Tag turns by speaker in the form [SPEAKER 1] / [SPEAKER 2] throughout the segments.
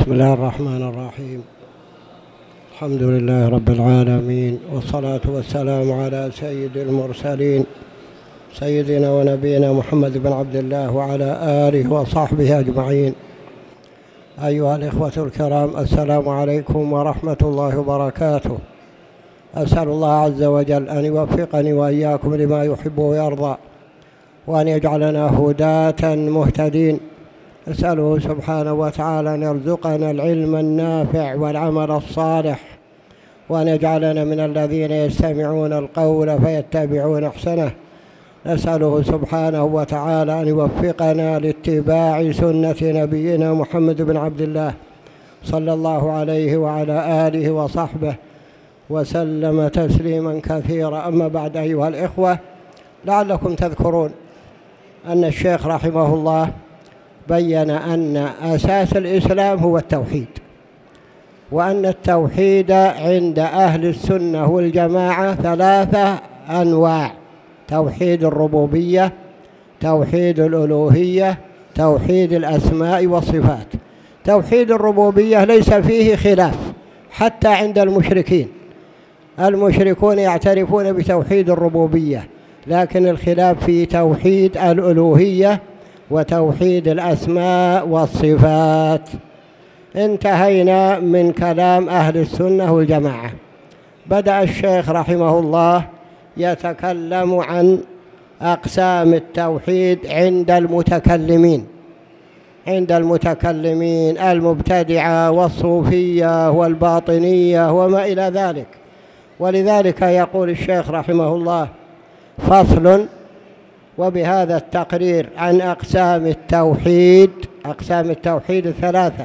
[SPEAKER 1] بسم الله الرحمن الرحيم. الحمد لله رب العالمين، والصلاة والسلام على سيد المرسلين سيدنا ونبينا محمد بن عبد الله وعلى آله وصحبه أجمعين. أيها الإخوة الكرام، السلام عليكم ورحمة الله وبركاته. أسأل الله عز وجل أن يوفقني وإياكم لما يحب ويرضى، وأن يجعلنا هداة مهتدين. أسأله سبحانه وتعالى أن يرزقنا العلم النافع والعمل الصالح، وأن يجعلنا من الذين يستمعون القول فيتبعون أحسنه. نسأله سبحانه وتعالى أن يوفقنا لاتباع سنة نبينا محمد بن عبد الله صلى الله عليه وعلى آله وصحبه وسلم تسليما كثيرا. أما بعد، أيها الإخوة، لعلكم تذكرون أن الشيخ رحمه الله بيّن أن أساس الإسلام هو التوحيد، وأن التوحيد عند أهل السنة والجماعة ثلاثة أنواع: توحيد الربوبية، توحيد الألوهية، توحيد الأسماء والصفات. توحيد الربوبية ليس فيه خلاف حتى عند المشركين. المشركون يعترفون بتوحيد الربوبية، لكن الخلاف في توحيد الألوهية وتوحيد الأسماء والصفات. انتهينا من كلام أهل السنة والجماعة. بدأ الشيخ رحمه الله يتكلم عن أقسام التوحيد عند المتكلمين المبتدعة والصوفية والباطنية وما إلى ذلك. ولذلك يقول الشيخ رحمه الله: فصل. وبهذا التقرير عن أقسام التوحيد الثلاثة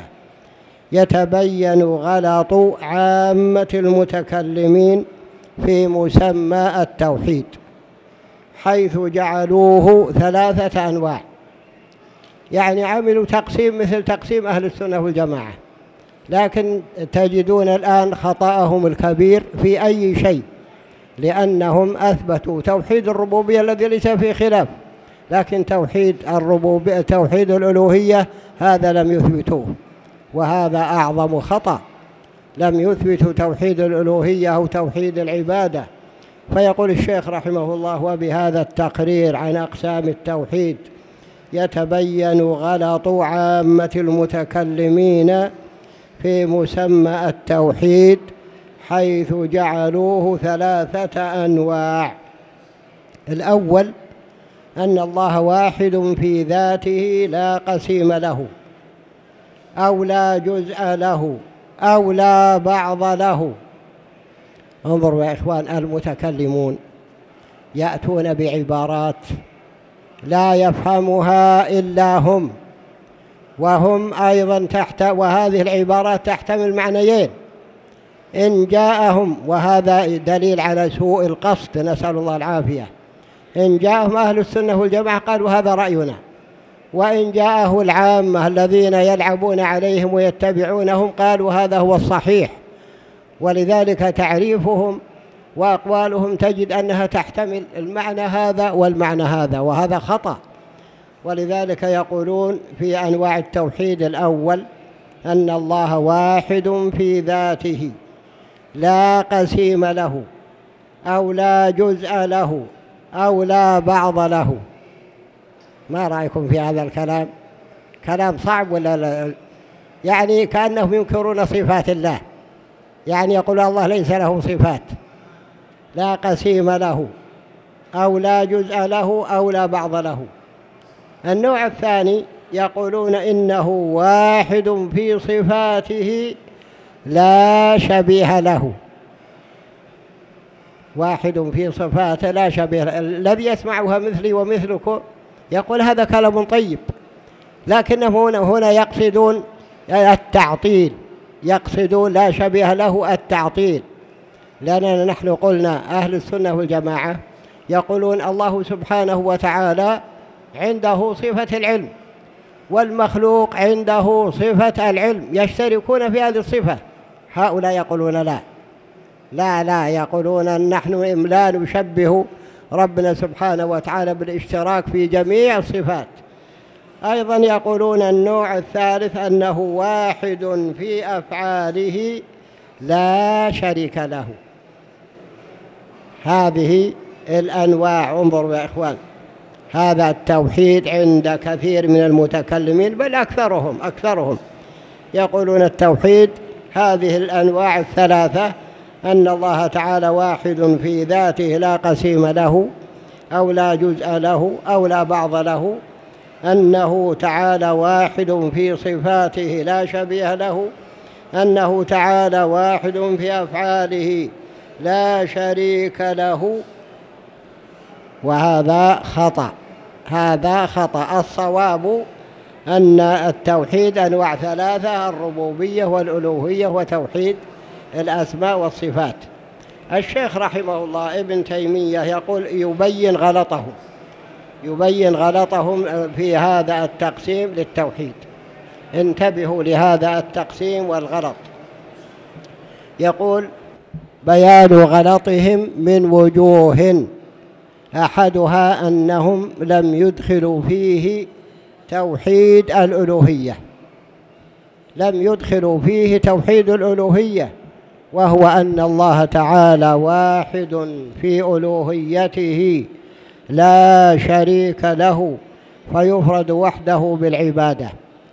[SPEAKER 1] يتبين غلط عامة المتكلمين في مسمى التوحيد، حيث جعلوه ثلاثة أنواع، يعني عملوا تقسيم مثل تقسيم أهل السنة والجماعة. لكن تجدون الآن خطأهم الكبير في أي شيء، لأنهم أثبتوا توحيد الربوبية الذي ليس فيه خلاف، لكن توحيد الألوهية هذا لم يثبتوه، وهذا أعظم خطأ. لم يثبتوا توحيد الألوهية أو توحيد العبادة. فيقول الشيخ رحمه الله: وبهذا التقرير عن أقسام التوحيد يتبين غلط عامة المتكلمين في مسمى التوحيد، حيث جعلوه ثلاثة أنواع. الأول أن الله واحد في ذاته لا قسيم له، أو لا جزء له، أو لا بعض له. انظروا يا إخوان، المتكلمون يأتون بعبارات لا يفهمها إلا هم، وهم أيضا وهذه العبارات تحتمل معنيين. إن جاءهم، وهذا دليل على سوء القصد، نسأل الله العافية، إن جاءهم أهل السنة والجماعة قالوا هذا رأينا، وإن جاءه العامة الذين يلعبون عليهم ويتبعونهم قالوا هذا هو الصحيح. ولذلك تعريفهم وأقوالهم تجد أنها تحتمل المعنى هذا والمعنى هذا، وهذا خطأ. ولذلك يقولون في أنواع التوحيد: الأول أن الله واحد في ذاته لا قسيم له، أو لا جزء له، أو لا بعض له. ما رأيكم في هذا الكلام؟ كلام صعب ولا لا؟ يعني كأنهم ينكرون صفات الله، يعني يقول الله ليس له صفات، لا قسيم له، أو لا جزء له، أو لا بعض له. النوع الثاني يقولون إنه واحد في صفاته لا شبيه له، واحد في صفاته لا شبيه له. الذي يسمعها مثلي ومثلكم يقول هذا كلام طيب، لكنهم هنا يقصدون التعطيل، يقصدون لا شبيه له التعطيل. لأننا نحن قلنا أهل السنة والجماعة يقولون الله سبحانه وتعالى عنده صفة العلم، والمخلوق عنده صفة العلم، يشتركون في هذه الصفة. هؤلاء يقولون لا يقولون نحن لا نشبه ربنا سبحانه وتعالى بالاشتراك في جميع الصفات. أيضا يقولون النوع الثالث أنه واحد في أفعاله لا شريك له. هذه الأنواع، انظروا يا إخوان، هذا التوحيد عند كثير من المتكلمين، بل أكثرهم يقولون التوحيد هذه الأنواع الثلاثة: أن الله تعالى واحد في ذاته لا قسيم له أو لا جزء له أو لا بعض له، أنه تعالى واحد في صفاته لا شبيه له، أنه تعالى واحد في أفعاله لا شريك له. وهذا خطأ، هذا خطأ. الصواب أن التوحيد أنواع ثلاثة: الربوبية والألوهية وتوحيد الأسماء والصفات. الشيخ رحمه الله ابن تيمية يقول يبين غلطهم في هذا التقسيم للتوحيد. انتبهوا لهذا التقسيم والغلط. يقول: بيان غلطهم من وجوه، أحدها أنهم لم يدخلوا فيه توحيد الألوهية، لم يدخلوا فيه توحيد الألوهية، وهو أن الله تعالى واحد في ألوهيته لا شريك له، فيفرد وحده بالعبادة.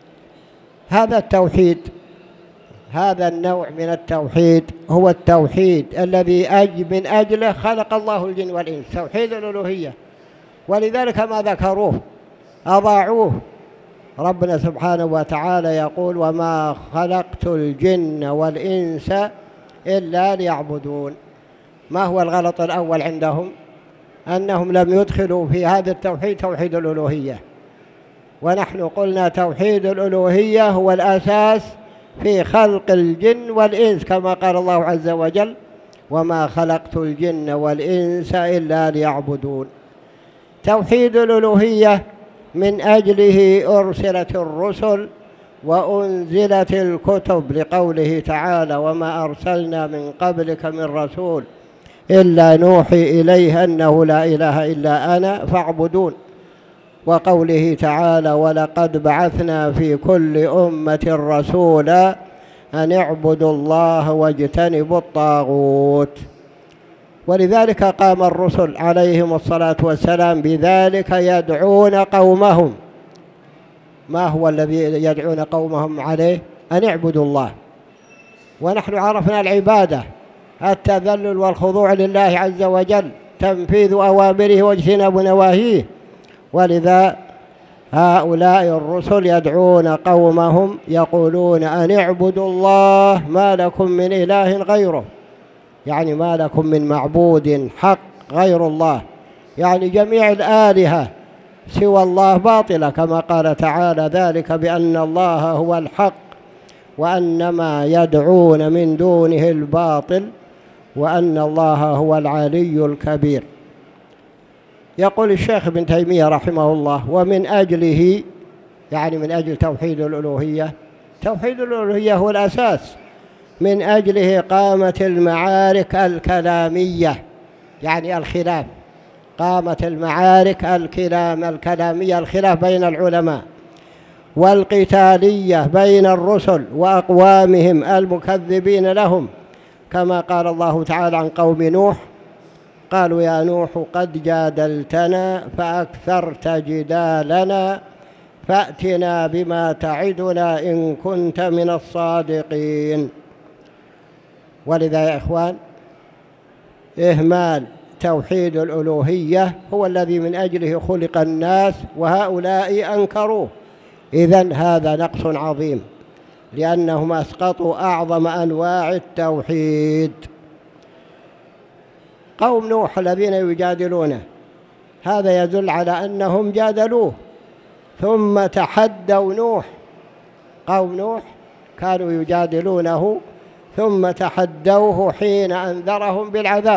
[SPEAKER 1] هذا التوحيد، هذا النوع من التوحيد هو التوحيد الذي من أجله خلق الله الجن والإنس، توحيد الألوهية. ولذلك ما ذكروه، أضاعوه. ربنا سبحانه وتعالى يقول: وما خلقت الجن والإنس إلا ليعبدون. ما هو الغلط الأول عندهم؟ أنهم لم يدخلوا في هذا التوحيد توحيد الألوهية، ونحن قلنا توحيد الألوهية هو الأساس في خلق الجن والإنس، كما قال الله عز وجل: وما خلقت الجن والإنس إلا ليعبدون. توحيد الألوهية من أجله أرسلت الرسل وأنزلت الكتب، لقوله تعالى: وما أرسلنا من قبلك من رسول إلا نوحي إليه أنه لا إله إلا أنا فاعبدون. وقوله تعالى: ولقد بعثنا في كل أمة رسولا أن اعبدوا الله واجتنبوا الطاغوت. ولذلك قام الرسل عليهم الصلاة والسلام بذلك يدعون قومهم. ما هو الذي يدعون قومهم عليه؟ أن اعبدوا الله. ونحن عرفنا العبادة التذلل والخضوع لله عز وجل، تنفيذ أوامره واجتناب نواهيه. ولذا هؤلاء الرسل يدعون قومهم يقولون: أن اعبدوا الله ما لكم من إله غيره، يعني ما لكم من معبود حق غير الله، يعني جميع الآلهة سوى الله باطلة، كما قال تعالى: ذلك بأن الله هو الحق وأن ما يدعون من دونه الباطل وأن الله هو العلي الكبير. يقول الشيخ ابن تيمية رحمه الله: ومن أجله، يعني من أجل توحيد الألوهية، توحيد الألوهية هو الأساس، من أجله قامت المعارك الكلامية، يعني الخلاف، قامت المعارك الكلامية، الخلاف بين العلماء، والقتالية بين الرسل وأقوامهم المكذبين لهم، كما قال الله تعالى عن قوم نوح: قالوا يا نوح قد جادلتنا فأكثرت جدالنا فأتنا بما تعدنا إن كنت من الصادقين. ولذا يا إخوان، إهمال توحيد الألوهية هو الذي من أجله خلق الناس، وهؤلاء أنكروه. إذن هذا نقص عظيم، لأنهم أسقطوا أعظم أنواع التوحيد. قوم نوح الذين يجادلونه، هذا يدل على أنهم جادلوه ثم تحدوا نوح. قوم نوح كانوا يجادلونه ثم تحدوه حين أنذرهم بالعذاب،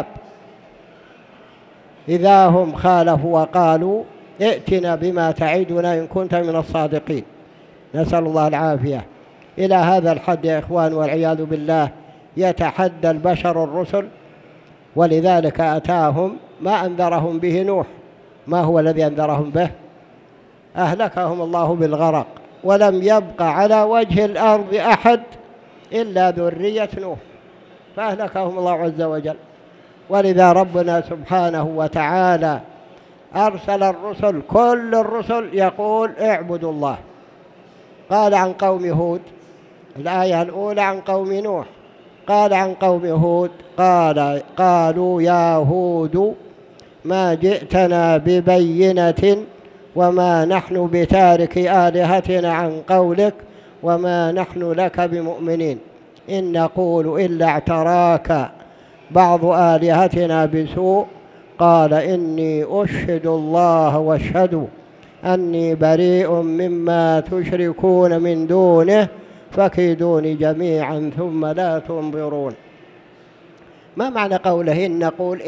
[SPEAKER 1] إذا هم خالفوا وقالوا: ائتنا بما تعدنا إن كنت من الصادقين. نسأل الله العافية. إلى هذا الحد يا إخوان والعياذ بالله يتحدى البشر الرسل، ولذلك أتاهم ما أنذرهم به نوح. ما هو الذي أنذرهم به؟ أهلكهم الله بالغرق، ولم يبق على وجه الأرض أحد إلا ذرية نوح، فأهلكهم الله عز وجل. ولذا ربنا سبحانه وتعالى أرسل الرسل، كل الرسل يقول اعبدوا الله. قال عن قوم هود، الآية الأولى عن قوم نوح، قال عن قوم هود قالوا يا هود ما جئتنا ببينة وما نحن بتارك آلهتنا عن قولك وما نحن لك بمؤمنين إن نقول إلا اعتراك بعض آلهتنا بسوء قال إني أشهد الله واشهدوا أني بريء مما تشركون من دونه فكيدوني جميعا ثم لا تنظرون. ما معنى قوله إن نقول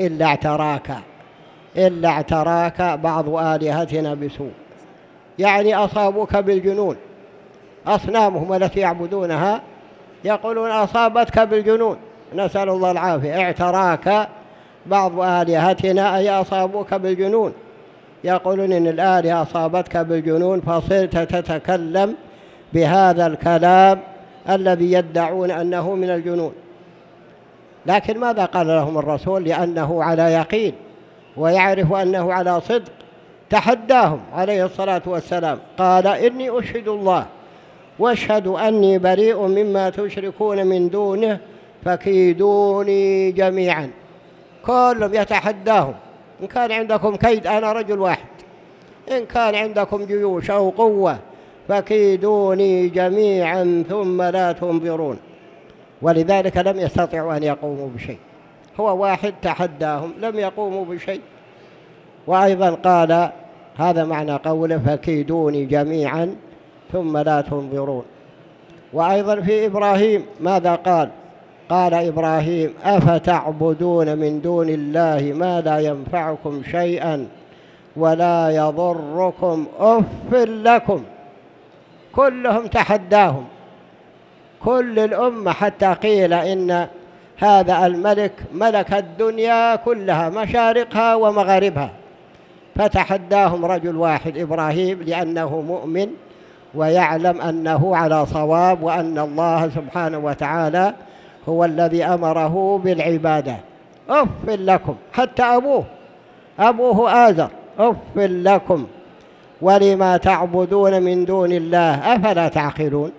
[SPEAKER 1] إلا اعتراك بعض آلهتنا بسوء؟ يعني أصابوك بالجنون، أصنامهم التي يعبدونها يقولون أصابتك بالجنون، نسأل الله العافية. اعتراك بعض آلهتنا أي أصابوك بالجنون، يقولون إن الآلهة أصابتك بالجنون فصرت تتكلم بهذا الكلام الذي يدعون أنه من الجنون. لكن ماذا قال لهم الرسول؟ لأنه على يقين ويعرف أنه على صدق، تحداهم عليه الصلاة والسلام، قال إني أشهد الله واشهدوا أني بريء مما تشركون من دونه فكيدوني جميعا. كلهم يتحداهم، إن كان عندكم كيد أنا رجل واحد، إن كان عندكم جيوش أو قوة فكيدوني جميعا ثم لا تنظرون. ولذلك لم يستطيعوا أن يقوموا بشيء، هو واحد تحداهم لم يقوموا بشيء. وأيضا قال هذا معنى قوله فكيدوني جميعا ثم لا تنظرون. وأيضا في إبراهيم ماذا قال؟ قال إبراهيم أفتعبدون من دون الله ما لا ينفعكم شيئا ولا يضركم أف لكم. كلهم تحداهم، كل الأمة، حتى قيل إن هذا الملك ملك الدنيا كلها مشارقها ومغاربها، فتحداهم رجل واحد إبراهيم لأنه مؤمن ويعلم أنه على صواب وأن الله سبحانه وتعالى هو الذي أمره بالعبادة. أف لكم، حتى أبوه آزر أف لكم ولما تعبدون من دون الله أفلا تعقلون.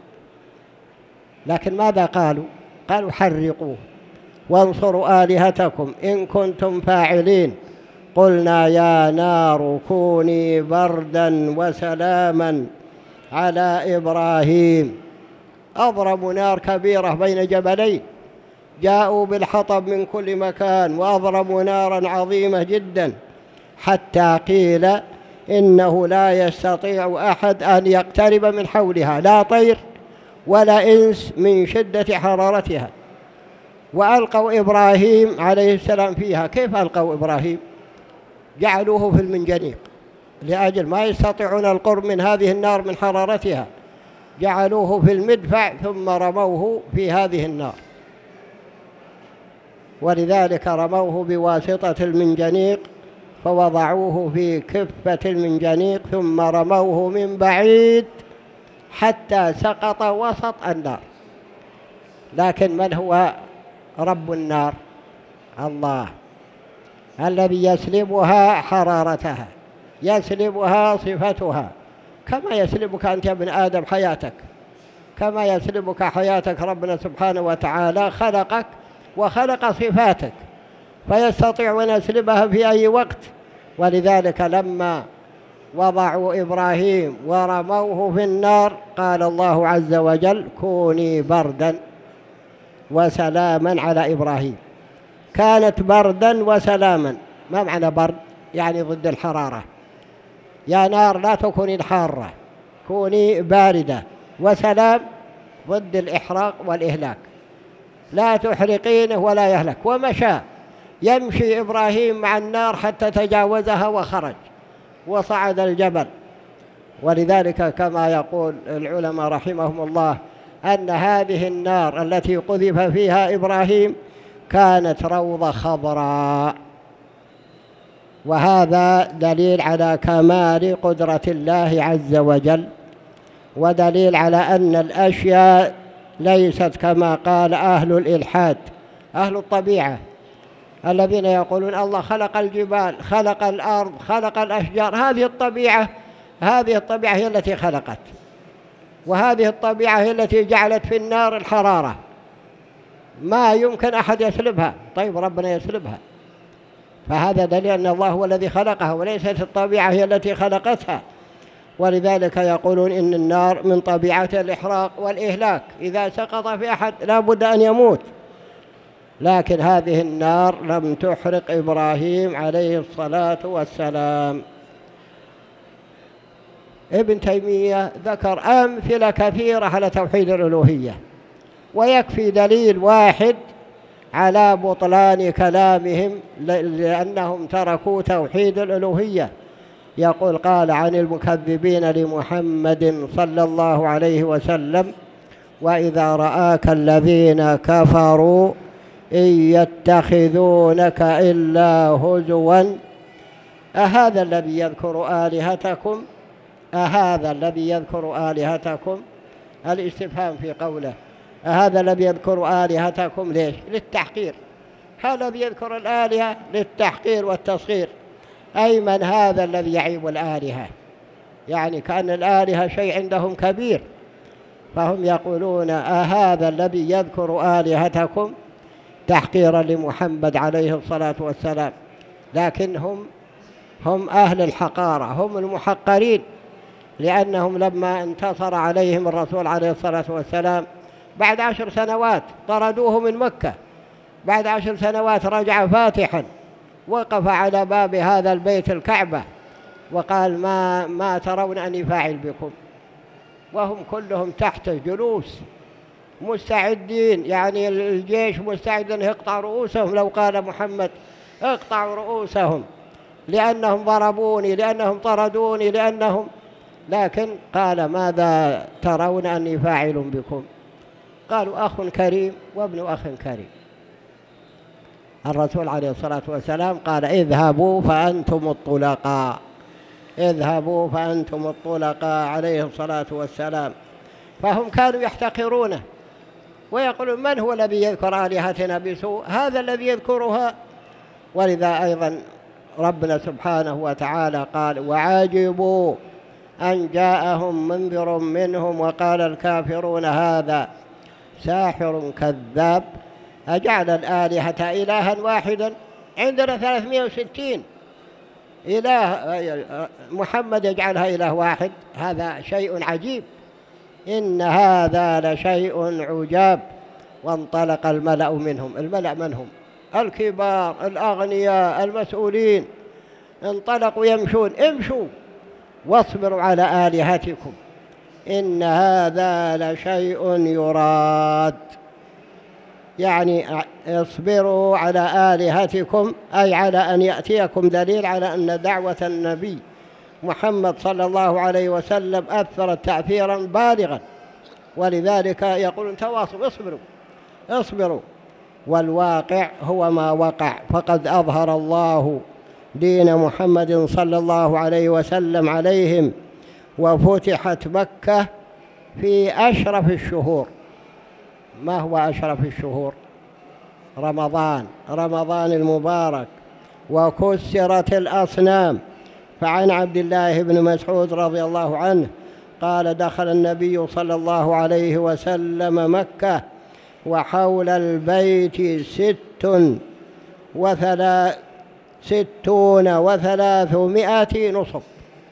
[SPEAKER 1] لكن ماذا قالوا؟ قالوا حرقوه وانصروا آلهتكم إن كنتم فاعلين. قلنا يا نار كوني بردا وسلاما على إبراهيم. أضربوا نار كبيرة بين جبلين، جاءوا بالحطب من كل مكان وأضربوا نارا عظيمة جدا، حتى قيل إنه لا يستطيع أحد أن يقترب من حولها، لا طير ولا إنس من شدة حرارتها. وألقوا إبراهيم عليه السلام فيها. كيف ألقوا إبراهيم؟ جعلوه في المنجنيق لأجل ما يستطيعون القرب من هذه النار من حرارتها، جعلوه في المدفع ثم رموه في هذه النار. ولذلك رموه بواسطة المنجنيق، فوضعوه في كفة المنجنيق ثم رموه من بعيد حتى سقط وسط النار. لكن من هو رب النار؟ الله، الذي يسلبها حرارتها، يسلبها صفتها، كما يسلبك أنت يا ابن آدم حياتك، كما يسلبك حياتك ربنا سبحانه وتعالى خلقك وخلق صفاتك، فيستطيع أن يسلبها في أي وقت. ولذلك لما وضعوا إبراهيم ورموه في النار قال الله عز وجل كوني بردا وسلاما على إبراهيم. كانت بردا وسلاما. ما معنى برد؟ يعني ضد الحرارة. يا نار لا تكوني الحارة، كوني باردة. وسلام ضد الإحراق والإهلاك، لا تحرقينه ولا يهلك. ومشى يمشي إبراهيم مع النار حتى تجاوزها وخرج وصعد الجبل. ولذلك كما يقول العلماء رحمهم الله أن هذه النار التي قذف فيها إبراهيم كانت روضة خضراء، وهذا دليل على كمال قدرة الله عز وجل، ودليل على أن الأشياء ليست كما قال أهل الإلحاد، أهل الطبيعة الذين يقولون الله خلق الجبال، خلق الأرض، خلق الأشجار. هذه الطبيعة هي التي خلقت، وهذه الطبيعة هي التي جعلت في النار الحرارة، ما يمكن أحد يسلبها. طيب ربنا يسلبها، فهذا دليل أن الله هو الذي خلقها وليست الطبيعة هي التي خلقتها. ولذلك يقولون إن النار من طبيعتها الإحراق والإهلاك، إذا سقط في أحد لا بد أن يموت. لكن هذه النار لم تحرق إبراهيم عليه الصلاة والسلام. ابن تيمية ذكر أمثلة كثيرة على توحيد الألوهية، ويكفي دليل واحد على بطلان كلامهم لأنهم تركوا توحيد الألوهية. يقول قال عن المكذبين لمحمد صلى الله عليه وسلم: وإذا رآك الذين كفروا إن يتخذونك إلا هزوا أهذا الذي يذكر آلهتكم أهذا الذي يذكر آلهتكم. الاستفهام في قوله أهذا الذي يذكر آلهتكم ليش؟ للتحقير. هذا الذي يذكر الآلهة للتحقير والتصغير، أي من هذا الذي يعيب الآلهة، يعني كأن الآلهة شيء عندهم كبير، فهم يقولون أهذا الذي يذكر آلهتكم تحقيرا لمحمد عليه الصلاة والسلام. لكن هم أهل الحقارة، هم المحقرين، لأنهم لما انتصر عليهم الرسول عليه الصلاة والسلام بعد 10 سنوات طردوه من مكة، بعد 10 سنوات رجع فاتحا، وقف على باب هذا البيت الكعبة وقال ما ترون أني فاعل بكم، وهم كلهم تحت جلوس مستعدين، يعني الجيش مستعد أن يقطع رؤوسهم لو قال محمد اقطعوا رؤوسهم، لأنهم ضربوني، لأنهم طردوني، لكن قال ماذا ترون أني فاعل بكم؟ قالوا أخ كريم وابن أخ كريم. الرسول عليه الصلاة والسلام قال اذهبوا فأنتم الطلقاء، اذهبوا فأنتم الطلقاء عليه الصلاة والسلام. فهم كانوا يحتقرونه ويقولون من هو الذي يذكر آلهتنا بسوء؟ هذا الذي يذكرها. ولذا أيضا ربنا سبحانه وتعالى قال وعجبوا أن جاءهم منذر منهم وقال الكافرون هذا ساحر كذاب أجعل الآلهة إلها واحدا، عندنا 360 إله، محمد يجعلها إله واحد، هذا شيء عجيب، إن هذا لشيء عجاب. وانطلق الملأ منهم، الملأ من هم؟ الكبار الأغنياء المسؤولين، انطلقوا يمشون، امشوا واصبروا على آلهتكم إن هذا لشيء يراد، يعني اصبروا على آلهتكم، أي على أن يأتيكم دليل على أن دعوة النبي محمد صلى الله عليه وسلم أثرت تأثيرا بالغا. ولذلك يقولون تواصوا، اصبروا. والواقع هو ما وقع، فقد أظهر الله دين محمد صلى الله عليه وسلم عليهم، وفتحت مكة في أشرف الشهور. ما هو أشرف الشهور؟ رمضان المبارك، وكسرت الأصنام. فعن عبد الله بن مسعود رضي الله عنه قال دخل النبي صلى الله عليه وسلم مكة وحول البيت 360 نصب،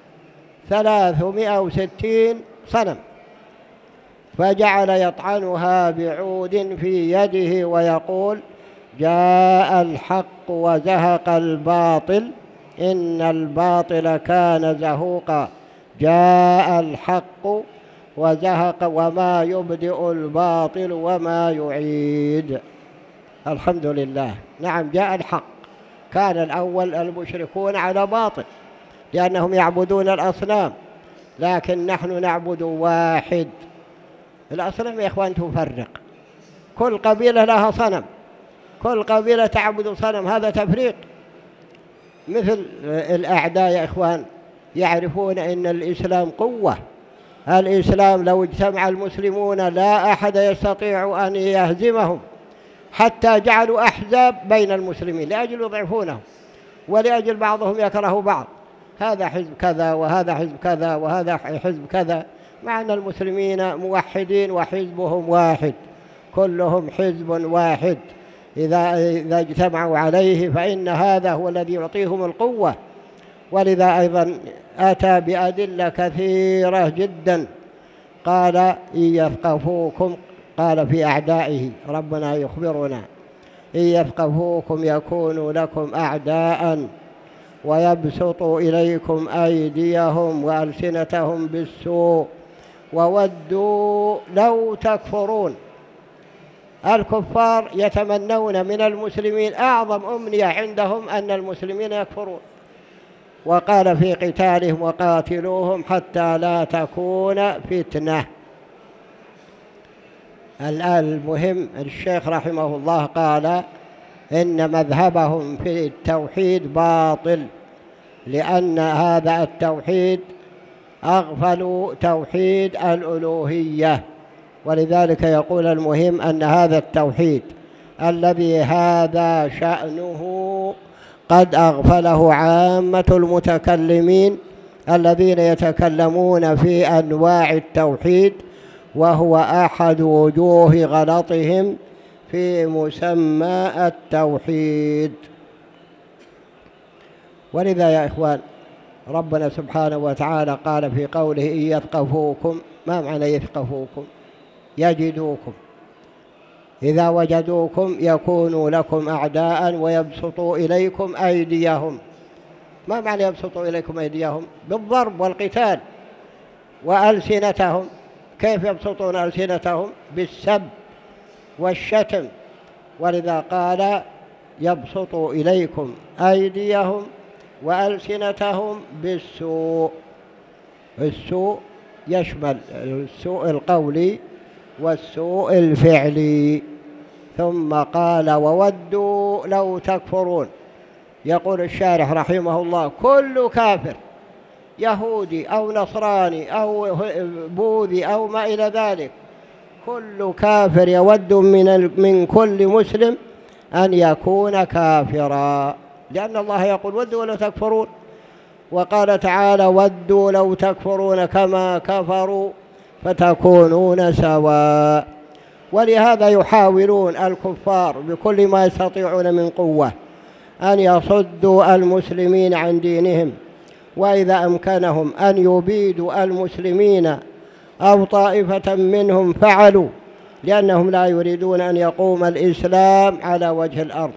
[SPEAKER 1] 360 صنم، فجعل يطعنها بعود في يده ويقول جاء الحق وزهق الباطل إن الباطل كان زهوقا، جاء الحق وزهق وما يبدئ الباطل وما يعيد. الحمد لله. نعم جاء الحق. كان الأول المشركون على باطل لأنهم يعبدون الأصنام، لكن نحن نعبد واحد. الأصنام يا إخوان تفرق، كل قبيلة لها صنم، كل قبيلة تعبد صنم، هذا تفريق. مثل الأعداء يا إخوان يعرفون أن الإسلام قوة. الإسلام لو اجتمع المسلمون لا أحد يستطيع أن يهزمهم، حتى جعلوا أحزاب بين المسلمين لأجل يضعفونهم، ولأجل بعضهم يكره بعض، هذا حزب كذا وهذا حزب كذا وهذا حزب كذا، مع أن المسلمين موحدين وحزبهم واحد، كلهم حزب واحد. إذا اجتمعوا عليه فإن هذا هو الذي يعطيهم القوة. ولذا أيضا أتى بأدلة كثيرة جدا. قال إن يثقفوكم، قال في أعدائه ربنا يخبرنا إن يثقفوكم يكونوا لكم أعداء ويبسطوا إليكم أيديهم وألسنتهم بالسوء وودوا لو تكفرون. الكفار يتمنون من المسلمين، أعظم أمنية عندهم أن المسلمين يكفرون، وقال في قتالهم وقاتلوهم حتى لا تكون فتنة. المهم الشيخ رحمه الله قال إن مذهبهم في التوحيد باطل، لأن هذا التوحيد أغفلوا توحيد الألوهية. ولذلك يقول المهم أن هذا التوحيد الذي هذا شأنه قد أغفله عامة المتكلمين الذين يتكلمون في أنواع التوحيد، وهو أحد وجوه غلطهم في مسمى التوحيد. ولذا يا إخوان ربنا سبحانه وتعالى قال في قوله إن يثقفوكم، ما معنى يثقفوكم؟ يجدوكم، إذا وجدوكم يكونوا لكم أعداء ويبسطوا إليكم أيديهم. ما معنى يبسطوا إليكم أيديهم؟ بالضرب والقتال. وألسنتهم، كيف يبسطون ألسنتهم؟ بالسب والشتم. ولذا قال يبسطوا إليكم أيديهم وألسنتهم بالسوء. السوء يشمل السوء القولي والسوء الفعلي. ثم قال وودوا لو تكفرون. يقول الشارح رحمه الله كل كافر يهودي أو نصراني أو بوذي أو ما إلى ذلك، كل كافر يود من كل مسلم أن يكون كافرا، لأن الله يقول ودوا لو تكفرون، وقال تعالى ودوا لو تكفرون كما كفروا فتكونون سواء. ولهذا يحاولون الكفار بكل ما يستطيعون من قوة أن يصدوا المسلمين عن دينهم، وإذا أمكنهم أن يبيدوا المسلمين أو طائفة منهم فعلوا، لأنهم لا يريدون أن يقوم الإسلام على وجه الأرض.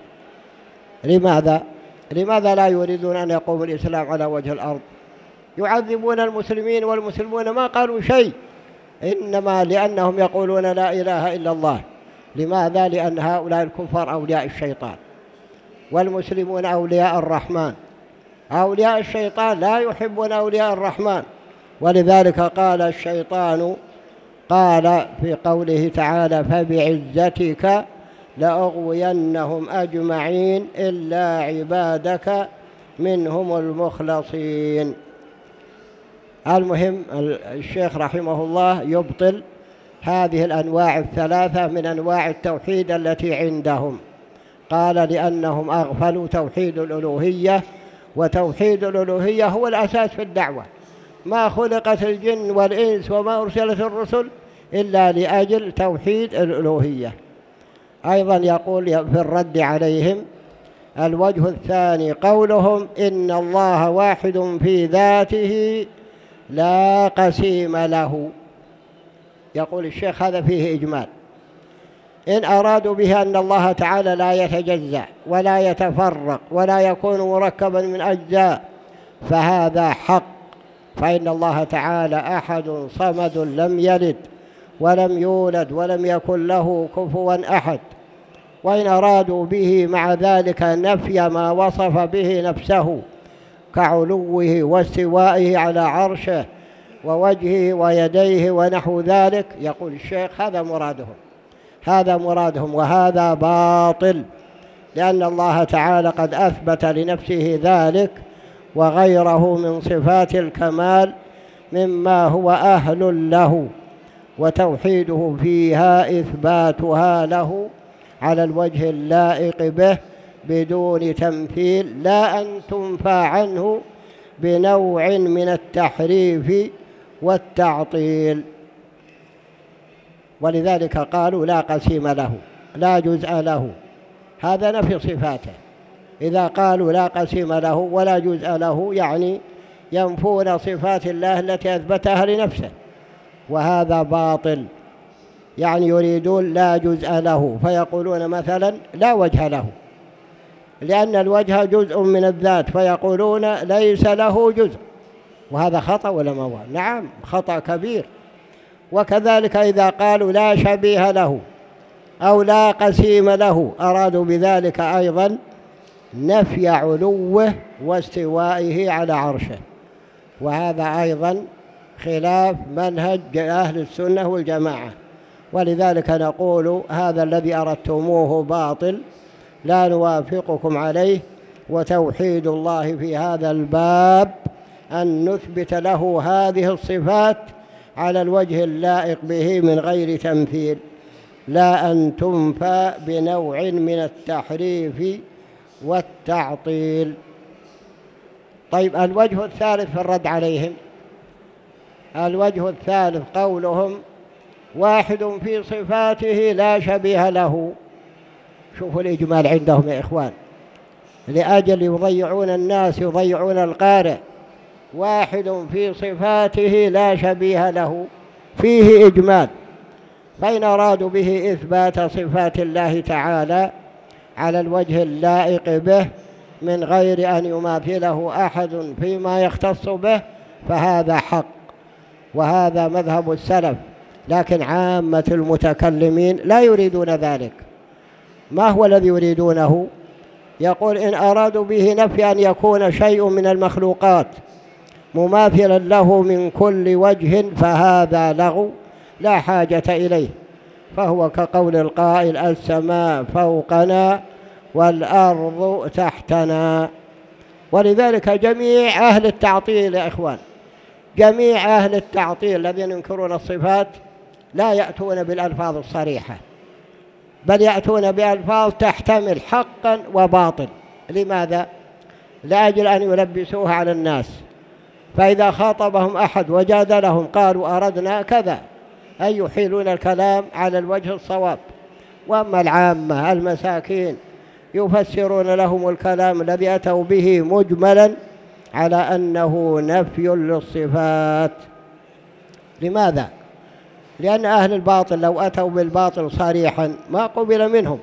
[SPEAKER 1] لماذا لا يريدون أن يقوم الإسلام على وجه الأرض؟ يعذبون المسلمين والمسلمون ما قالوا شيء، إنما لأنهم يقولون لا إله إلا الله. لماذا؟ لأن هؤلاء الكفار أولياء الشيطان، والمسلمون أولياء الرحمن. أولياء الشيطان لا يحبون أولياء الرحمن. ولذلك قال الشيطان، قال في قوله تعالى فبعزتك لأغوينهم أجمعين إلا عبادك منهم المخلصين. المهم الشيخ رحمه الله يبطل هذه الأنواع الثلاثة من أنواع التوحيد التي عندهم. قال لأنهم أغفلوا توحيد الألوهية، وتوحيد الألوهية هو الأساس في الدعوة. ما خلقت الجن والإنس وما أرسلت الرسل إلا لأجل توحيد الألوهية. أيضا يقول في الرد عليهم الوجه الثاني قولهم إن الله واحد في ذاته لا قسيم له. يقول الشيخ هذا فيه إجمال. إن أرادوا به أن الله تعالى لا يتجزأ ولا يتفرق ولا يكون مركبا من أجزاء فهذا حق، فإن الله تعالى أحد صمد لم يلد ولم يولد ولم يكن له كفوا أحد. وإن أرادوا به مع ذلك نفي ما وصف به نفسه كعلوه واستوائه على عرشه ووجهه ويديه ونحو ذلك، يقول الشيخ هذا مرادهم، وهذا باطل، لأن الله تعالى قد أثبت لنفسه ذلك وغيره من صفات الكمال مما هو أهل له، وتوحيده فيها إثباتها له على الوجه اللائق به بدون تمثيل، لا أن تنفى عنه بنوع من التحريف والتعطيل. ولذلك قالوا لا قسيم له، لا جزء له، هذا نفي صفاته. إذا قالوا لا قسيم له ولا جزء له يعني ينفون صفات الله التي أثبتها لنفسه، وهذا باطل. يعني يريدون لا جزء له، فيقولون مثلا لا وجه له، لأن الوجه جزء من الذات، فيقولون ليس له جزء، وهذا خطأ ولا ما هو؟ نعم خطأ كبير. وكذلك إذا قالوا لا شبيه له أو لا قسيم له أرادوا بذلك أيضا نفي علوه واستوائه على عرشه، وهذا أيضا خلاف منهج أهل السنة والجماعة. ولذلك نقول هذا الذي أردتموه باطل، لا نوافقكم عليه. وتوحيد الله في هذا الباب أن نثبت له هذه الصفات على الوجه اللائق به من غير تمثيل، لا أن تنفى بنوع من التحريف والتعطيل. طيب الوجه الثالث في الرد عليهم، الوجه الثالث قولهم واحد في صفاته لا شبيه له. شوفوا الإجمال عندهم يا إخوان، لأجل يضيعون الناس، يضيعون القارئ. واحد في صفاته لا شبيه له فيه إجمال، فإن أرادوا به إثبات صفات الله تعالى على الوجه اللائق به من غير أن يماثله أحد فيما يختص به فهذا حق، وهذا مذهب السلف. لكن عامة المتكلمين لا يريدون ذلك. ما هو الذي يريدونه؟ يقول إن أرادوا به نفي أن يكون شيء من المخلوقات مماثلا له من كل وجه فهذا لغو لا حاجة إليه، فهو كقول القائل السماء فوقنا والأرض تحتنا. ولذلك جميع أهل التعطيل يا إخوان، جميع أهل التعطيل الذين ينكرون الصفات لا يأتون بالألفاظ الصريحة، بل يأتون بألفاظ تحتمل حقا وباطل. لماذا؟ لأجل أن يلبسوها على الناس، فإذا خاطبهم أحد وجادلهم قالوا أردنا كذا، أي يحيلون الكلام على الوجه الصواب. وأما العامة المساكين يفسرون لهم الكلام الذي أتوا به مجملا على أنه نفي للصفات. لماذا؟ لأن أهل الباطل لو أتوا بالباطل صريحا ما قبل منهم،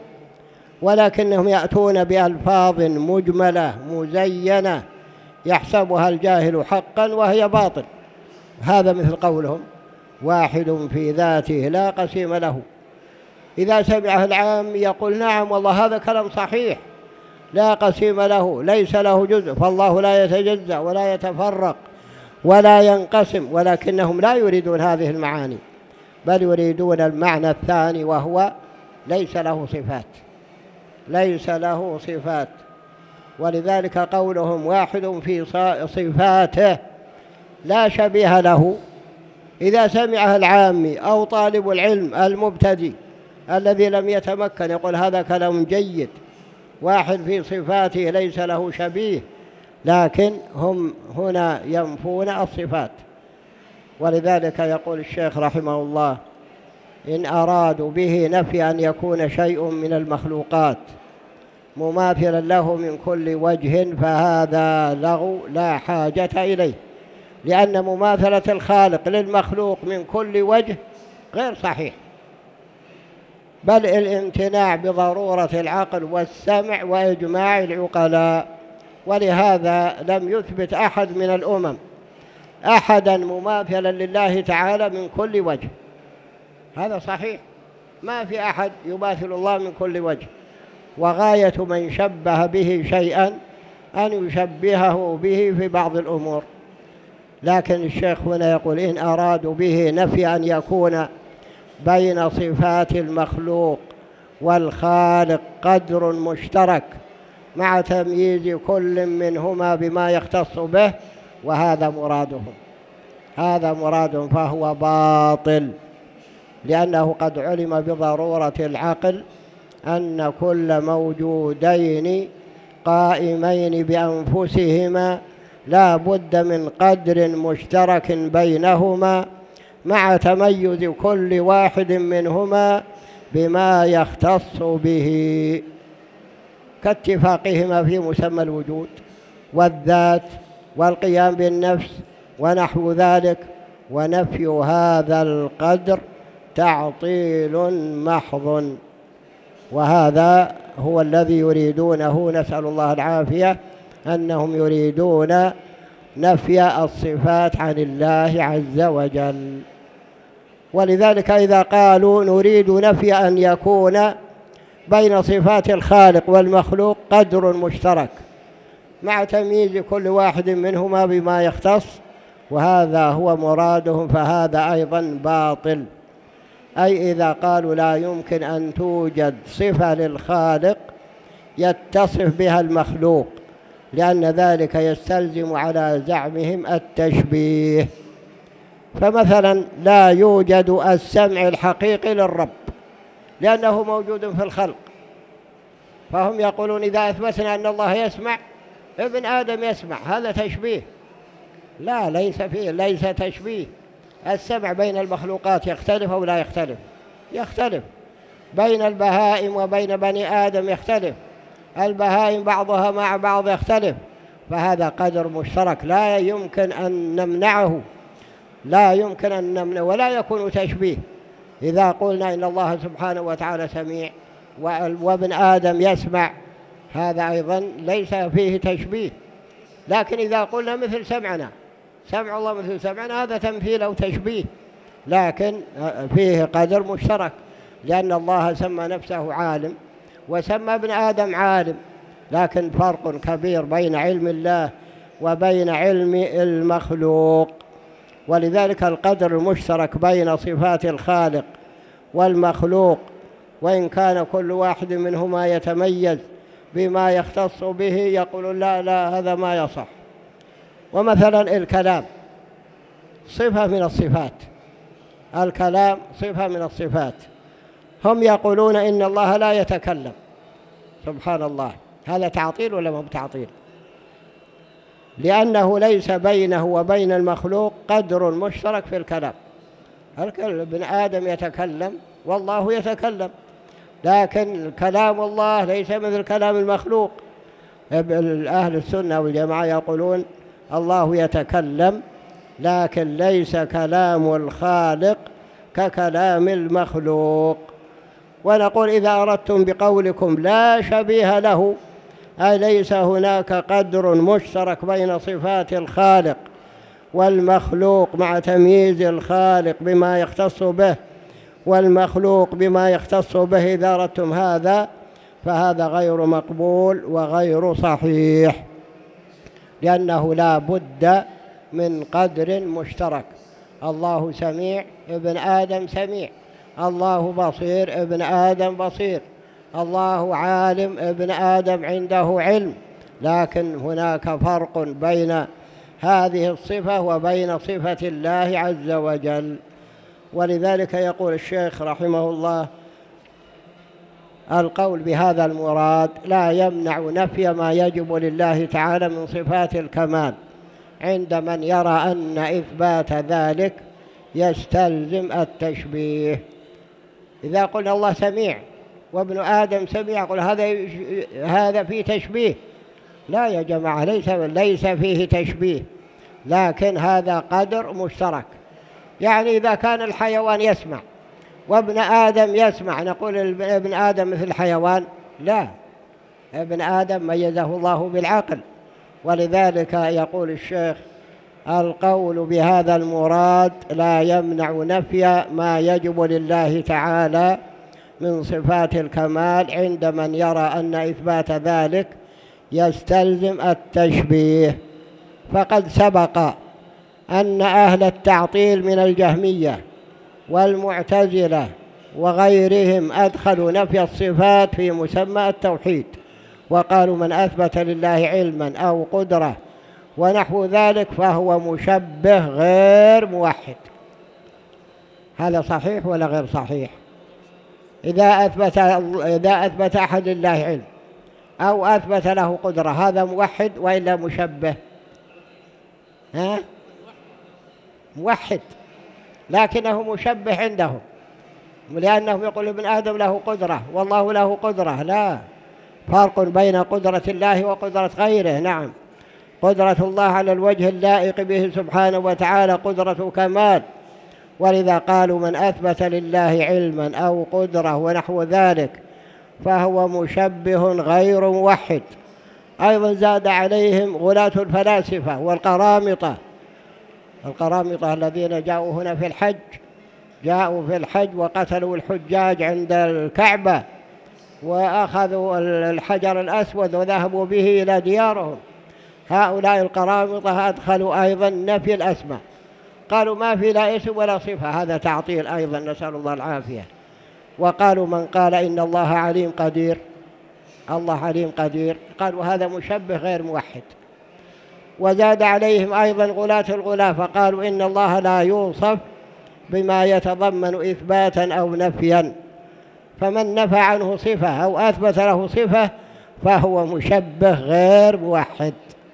[SPEAKER 1] ولكنهم يأتون بألفاظ مجملة مزينة يحسبها الجاهل حقا وهي باطل. هذا مثل قولهم واحد في ذاته لا قسيم له. إذا سمعه العام يقول نعم والله هذا كلام صحيح، لا قسيم له، ليس له جزء، فالله لا يتجزأ ولا يتفرق ولا ينقسم. ولكنهم لا يريدون هذه المعاني، بل يريدون المعنى الثاني وهو ليس له صفات، ليس له صفات. ولذلك قولهم واحد في صفاته لا شبيه له، إذا سمعه العامي أو طالب العلم المبتدئ الذي لم يتمكن يقول هذا كلام جيد، واحد في صفاته ليس له شبيه، لكن هم هنا ينفون الصفات. ولذلك يقول الشيخ رحمه الله إن أرادوا به نفي أن يكون شيء من المخلوقات مماثلا له من كل وجه فهذا لغو لا حاجة إليه، لأن مماثلة الخالق للمخلوق من كل وجه غير صحيح، بل الامتناع بضرورة العقل والسمع وإجماع العقلاء. ولهذا لم يثبت أحد من الأمم أحدا مماثلا لله تعالى من كل وجه، هذا صحيح، ما في أحد يماثل الله من كل وجه. وغاية من شبه به شيئا أن يشبهه به في بعض الأمور. لكن الشيخ هنا يقول إن أرادوا به نفي أن يكون بين صفات المخلوق والخالق قدر مشترك مع تمييز كل منهما بما يختص به، وهذا مرادهم، هذا مرادهم، فهو باطل، لأنه قد علم بضرورة العقل أن كل موجودين قائمين بأنفسهما لا بد من قدر مشترك بينهما مع تميز كل واحد منهما بما يختص به، كاتفاقهما في مسمى الوجود والذات والقيام بالنفس ونحو ذلك. ونفي هذا القدر تعطيل محض، وهذا هو الذي يريدونه، نسأل الله العافية، أنهم يريدون نفي الصفات عن الله عز وجل. ولذلك إذا قالوا نريد نفي أن يكون بين صفات الخالق والمخلوق قدر مشترك مع تمييز كل واحد منهما بما يختص، وهذا هو مرادهم، فهذا أيضا باطل. أي إذا قالوا لا يمكن أن توجد صفة للخالق يتصف بها المخلوق، لأن ذلك يستلزم على زعمهم التشبيه. فمثلا لا يوجد السمع الحقيقي للرب لأنه موجود في الخلق، فهم يقولون إذا أثبتنا أن الله يسمع ابن آدم يسمع، هذا تشبيه. لا، ليس تشبيه. السمع بين المخلوقات يختلف أو لا يختلف؟ يختلف. بين البهائم وبين بني آدم يختلف، البهائم بعضها مع بعض يختلف، فهذا قدر مشترك لا يمكن أن نمنعه، لا يمكن أن نمنعه، ولا يكون تشبيه. إذا قلنا إن الله سبحانه وتعالى سميع وابن آدم يسمع، هذا أيضا ليس فيه تشبيه. لكن إذا قلنا مثل سمعنا، سمع الله مثل سمعنا، هذا تمثيل أو تشبيه، لكن فيه قدر مشترك، لأن الله سمى نفسه عالم وسمى ابن آدم عالم، لكن فرق كبير بين علم الله وبين علم المخلوق. ولذلك القدر المشترك بين صفات الخالق والمخلوق، وإن كان كل واحد منهما يتميز بما يختص به، يقول لا هذا ما يصح. ومثلا الكلام صفة من الصفات، الكلام صفة من الصفات، هم يقولون إن الله لا يتكلم، سبحان الله، هذا تعطيل ولا ما تعطيل؟ لأنه ليس بينه وبين المخلوق قدر مشترك في الكلام. ابن آدم يتكلم والله يتكلم، لكن كلام الله ليس مثل كلام المخلوق. أهل السنة والجماعة يقولون الله يتكلم، لكن ليس كلام الخالق ككلام المخلوق. ونقول إذا أردتم بقولكم لا شبيه له، أي ليس هناك قدر مشترك بين صفات الخالق والمخلوق مع تمييز الخالق بما يختص به والمخلوق بما يختص به، إذا أردتم هذا فهذا غير مقبول وغير صحيح، لأنه لا بد من قدر مشترك. الله سميع، ابن آدم سميع، الله بصير، ابن آدم بصير، الله عالم، ابن آدم عنده علم، لكن هناك فرق بين هذه الصفة وبين صفة الله عز وجل. ولذلك يقول الشيخ رحمه الله القول بهذا المراد لا يمنع نفي ما يجب لله تعالى من صفات الكمال عند من يرى أن إثبات ذلك يستلزم التشبيه. إذا قلنا الله سميع وابن آدم سميع، يقول هذا فيه تشبيه. لا يا جماعة، ليس فيه تشبيه، لكن هذا قدر مشترك. يعني إذا كان الحيوان يسمع وابن آدم يسمع، نقول ابن آدم مثل الحيوان؟ لا، ابن آدم ميزه الله بالعقل. ولذلك يقول الشيخ القول بهذا المراد لا يمنع نفي ما يجب لله تعالى من صفات الكمال عند من يرى أن إثبات ذلك يستلزم التشبيه. فقد سبق أن أهل التعطيل من الجهمية والمعتزلة وغيرهم أدخلوا نفي الصفات في مسمى التوحيد، وقالوا من أثبت لله علما أو قدرة ونحو ذلك فهو مشبه غير موحد. هذا صحيح ولا غير صحيح؟ إذا أثبت أحد لله علم أو أثبت له قدرة هذا موحد وإلا مشبه؟ موحد، لكنه مشبه عندهم، لأنهم يقولون ابن آدم له قدرة والله له قدرة. لا فرق بين قدرة الله وقدرة غيره. نعم، قدرة الله على الوجه اللائق به سبحانه وتعالى قدرة كمال، ولذا قالوا من أثبت لله علما أو قدرة ونحو ذلك فهو مشبه غير موحد. أيضا زاد عليهم غلاة الفلاسفة والقرامطة، القرامطة الذين جاءوا هنا في الحج، جاءوا في الحج وقتلوا الحجاج عند الكعبة وأخذوا الحجر الأسود وذهبوا به إلى ديارهم. هؤلاء القرامطة أدخلوا أيضا نفي الأسماء، قالوا ما في لا اسم ولا صفة، هذا تعطيل أيضا، نسأل الله العافية. وقالوا من قال إن الله عليم قدير، الله عليم قدير، قالوا هذا مشبه غير موحد. وزاد عليهم أيضا غلاة الغلاة فقالوا إن الله لا يوصف بما يتضمن إثباتا أو نفيا، فمن نفى عنه صفة أو أثبت له صفة فهو مشبه غير موحد.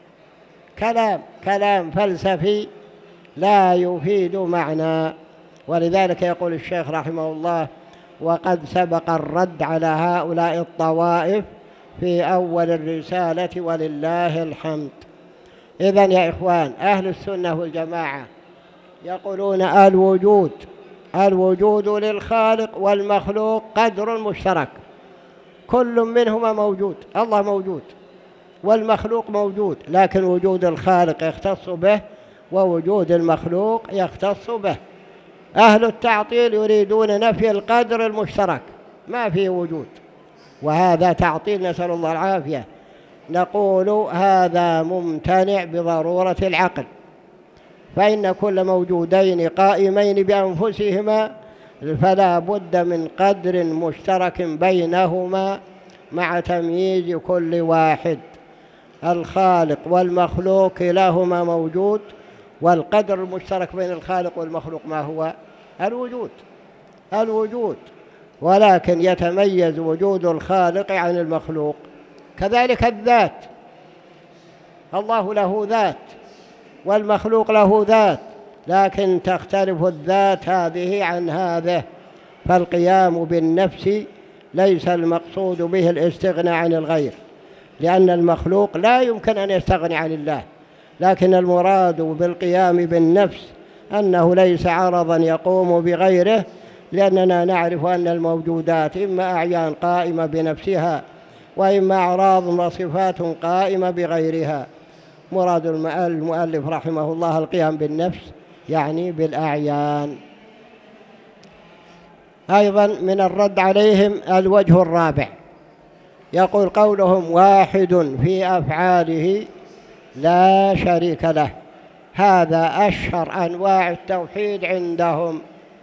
[SPEAKER 1] كلام فلسفي لا يفيد معنى. ولذلك يقول الشيخ رحمه الله وقد سبق الرد على هؤلاء الطوائف في أول الرسالة ولله الحمد. إذن يا إخوان، أهل السنة والجماعة يقولون الوجود للخالق والمخلوق قدر مشترك، كل منهما موجود، الله موجود والمخلوق موجود، لكن وجود الخالق يختص به ووجود المخلوق يختص به. أهل التعطيل يريدون نفي القدر المشترك، ما في وجود، وهذا تعطيل نسأل الله العافية. نقول هذا ممتنع بضرورة العقل، فإن كل موجودين قائمين بأنفسهما فلا بد من قدر مشترك بينهما مع تمييز كل واحد. الخالق والمخلوق كلاهما موجود، والقدر المشترك بين الخالق والمخلوق ما هو؟ الوجود، ولكن يتميز وجود الخالق عن المخلوق. كذلك الذات، الله له ذات والمخلوق له ذات، لكن تختلف الذات هذه عن هذه. فالقيام بالنفس ليس المقصود به الاستغناء عن الغير، لأن المخلوق لا يمكن أن يستغني عن الله، لكن المراد بالقيام بالنفس أنه ليس عرضا يقوم بغيره، لأننا نعرف أن الموجودات إما أعيان قائمة بنفسها وإما أعراض وصفات قائمة بغيرها. مراد المؤلف رحمه الله القيام بالنفس يعني بالأعيان. أيضا من الرد عليهم الوجه الرابع، يقول قولهم واحد في أفعاله لا شريك له، هذا أشهر أنواع التوحيد عندهم،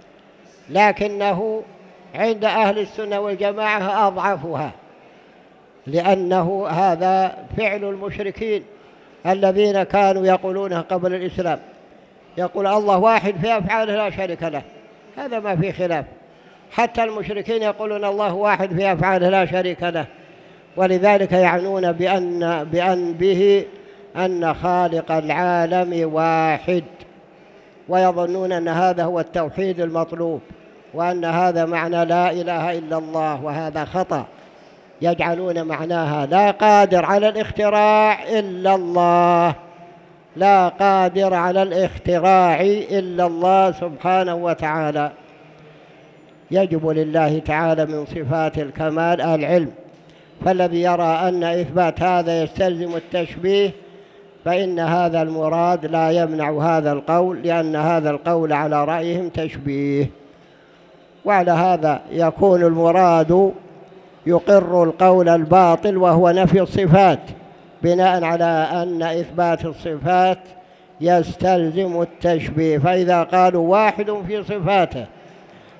[SPEAKER 1] لكنه عند أهل السنة والجماعة أضعفها، لأنه هذا فعل المشركين الذين كانوا يقولونه قبل الإسلام، يقول الله واحد في أفعاله لا شريك له، هذا ما في خلاف. حتى المشركين يقولون الله واحد في أفعاله لا شريك له، ولذلك يعنون بأن به أن خالق العالم واحد، ويظنون أن هذا هو التوحيد المطلوب، وأن هذا معنى لا إله إلا الله، وهذا خطأ. يجعلون معناها لا قادر على الاختراع إلا الله، لا قادر على الاختراع إلا الله سبحانه وتعالى. يجب لله تعالى من صفات الكمال العلم، فالذي يرى أن إثبات هذا يستلزم التشبيه فإن هذا المراد لا يمنع هذا القول، لأن هذا القول على رأيهم تشبيه. وعلى هذا يكون المراد يقر القول الباطل وهو نفي الصفات، بناء على أن إثبات الصفات يستلزم التشبيه. فإذا قالوا واحد في صفاته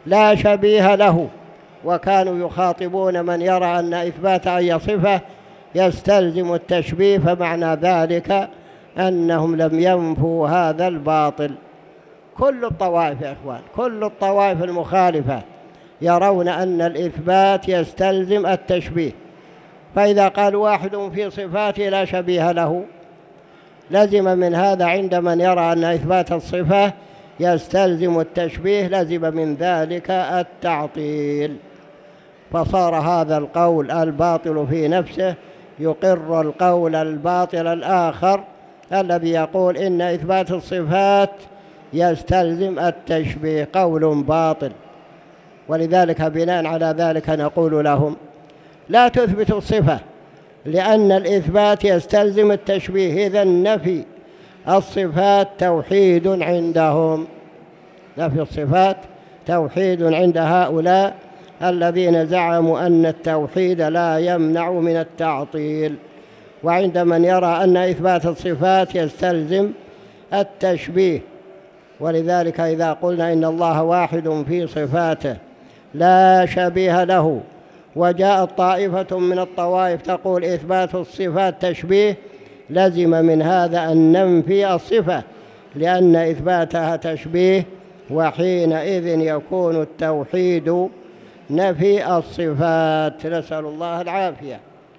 [SPEAKER 1] لا شبيه له، وكانوا يخاطبون من يرى أن إثبات أي صفة يستلزم التشبيه، فمعنى ذلك أنهم لم ينفوا هذا الباطل. كل الطوائف يا إخوان، كل الطوائف المخالفة يرون أن الإثبات يستلزم التشبيه، فإذا قال واحد في صفاته لا شبيه له، لزم من هذا عند من يرى أن إثبات الصفة يستلزم التشبيه لزم من ذلك التعطيل، فصار هذا القول الباطل في نفسه يقر القول الباطل الآخر الذي يقول إن إثبات الصفات يستلزم التشبيه، قول باطل. ولذلك بناء على ذلك نقول لهم لا تثبتوا الصفة، لأن الإثبات يستلزم التشبيه، إذا نفي الصفات توحيد عندهم، نفي الصفات توحيد عند هؤلاء الذين زعموا أن التوحيد لا يمنع من التعطيل، وعند من يرى أن إثبات الصفات يستلزم التشبيه. ولذلك إذا قلنا إن الله واحد في صفاته لا شبيه له، وجاءت طائفة من الطوائف تقول إثبات الصفات تشبيه، لزم من هذا أن ننفي الصفة لأن إثباتها تشبيه، وحينئذ يكون التوحيد نفي الصفات، نسأل الله العافية.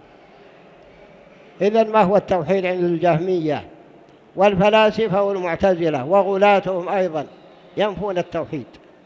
[SPEAKER 1] إذن ما هو التوحيد عند الجهمية والفلاسفة والمعتزلة وغلاتهم أيضا؟ ينفون التوحيد.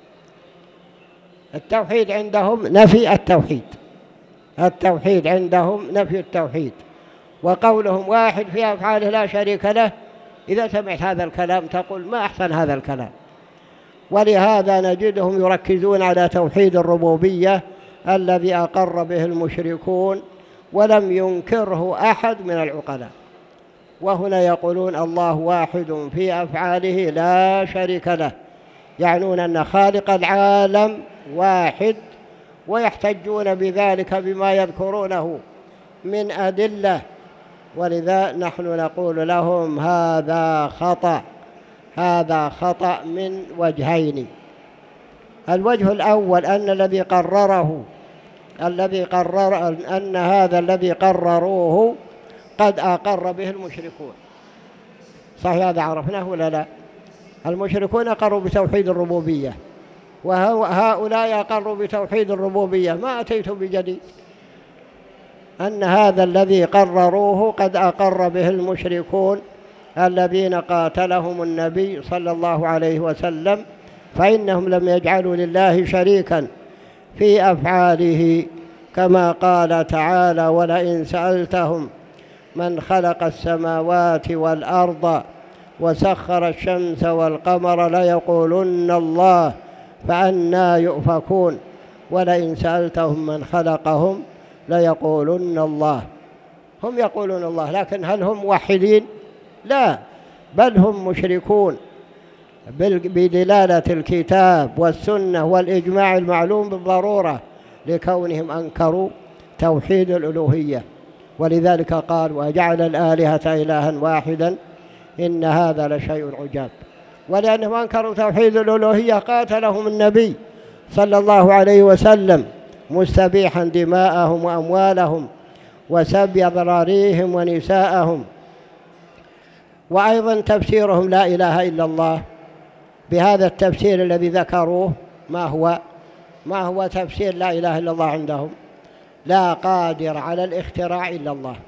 [SPEAKER 1] التوحيد عندهم نفي التوحيد، التوحيد عندهم نفي التوحيد، وقولهم واحد في أفعاله لا شريك له. إذا سمعت هذا الكلام تقول ما أحسن هذا الكلام. ولهذا نجدهم يركزون على توحيد الربوبية الذي أقر به المشركون ولم ينكره أحد من العقلاء، وهنا يقولون الله واحد في أفعاله لا شريك له، يعنون أن خالق العالم واحد، ويحتجون بذلك بما يذكرونه من أدلة. ولذا نحن نقول لهم هذا خطأ، هذا خطأ من وجهين. الوجه الأول أن الذي قرر أن هذا الذي قرروه قد أقر به المشركون، صحيح هذا عرفناه ولا لا؟ المشركون أقروا بتوحيد الربوبية، وهؤلاء أقروا بتوحيد الربوبية، ما أتيت بجديد، أن هذا الذي قرروه قد أقر به المشركون الذين قاتلهم النبي صلى الله عليه وسلم، فإنهم لم يجعلوا لله شريكا في أفعاله، كما قال تعالى ولئن سألتهم من خلق السماوات والأرض وسخر الشمس والقمر ليقولن الله فأنى يؤفكون، ولئن سألتهم من خلقهم ليقولن الله. هم يقولون الله، لكن هل هم موحدين؟ لا، بل هم مشركون بدلالة الكتاب والسنة والإجماع المعلوم بالضرورة، لكونهم أنكروا توحيد الألوهية. ولذلك قال وجعل الآلهة إلها واحدا إن هذا لشيء عجاب. ولأنهم أنكروا توحيد الألوهية قاتلهم النبي صلى الله عليه وسلم مستبيحا دماءهم وأموالهم وسبي ذراريهم ونساءهم. وأيضا تفسيرهم لا إله إلا الله بهذا التفسير الذي ذكروه، ما هو تفسير لا إله إلا الله عندهم؟ لا قادر على الاختراع إلا الله،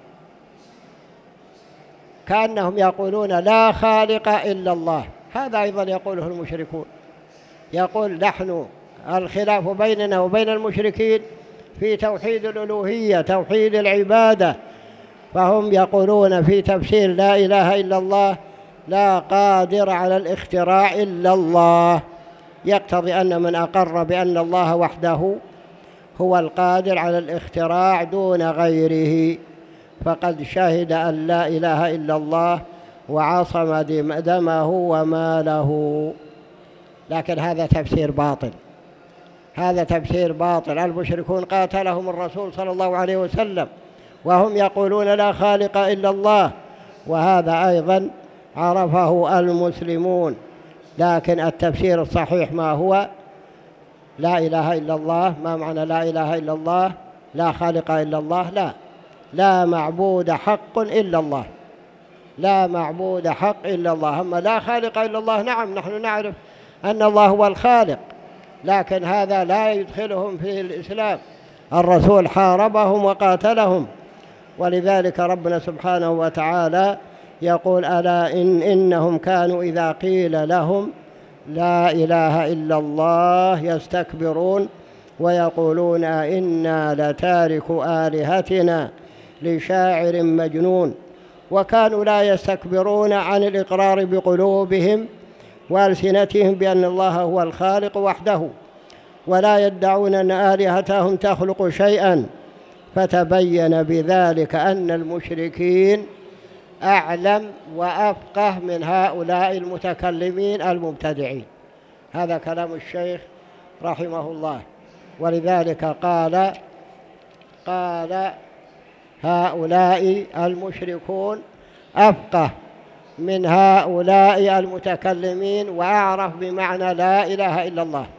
[SPEAKER 1] كأنهم يقولون لا خالق إلا الله. هذا أيضا يقوله المشركون، يقول نحن الخلاف بيننا وبين المشركين في توحيد الألوهية، توحيد العبادة، فهم يقولون في تفسير لا إله إلا الله لا قادر على الاختراع إلا الله، يقتضي أن من أقر بأن الله وحده هو القادر على الاختراع دون غيره فقد شهد أن لا إله إلا الله وعصم دمه وماله. لكن هذا تفسير باطل، هذا تفسير باطل. المشركون قاتلهم الرسول صلى الله عليه وسلم وهم يقولون لا خالق إلا الله، وهذا أيضا عرفه المسلمون. لكن التفسير الصحيح ما هو؟ لا إله إلا الله. ما معنى لا إله إلا الله؟ لا خالق إلا الله، لا معبود حق إلا الله، لا معبود حق إلا الله. أما لا خالق إلا الله، نعم نحن نعرف أن الله هو الخالق، لكن هذا لا يدخلهم في الإسلام. الرسول حاربهم وقاتلهم، ولذلك ربنا سبحانه وتعالى يقول: ألا إنهم كانوا إذا قيل لهم لا إله إلا الله يستكبرون ويقولون إنا لتاركو آلهتنا لشاعر مجنون. وكانوا لا يستكبرون عن الإقرار بقلوبهم وألسنتهم بأن الله هو الخالق وحده، ولا يدعون أن آلهتهم تخلق شيئا. فتبين بذلك أن المشركين أعلم وأفقه من هؤلاء المتكلمين المبتدعين. هذا كلام الشيخ رحمه الله. ولذلك قال هؤلاء المشركون أفقه من هؤلاء المتكلمين وأعرف بمعنى لا إله إلا الله،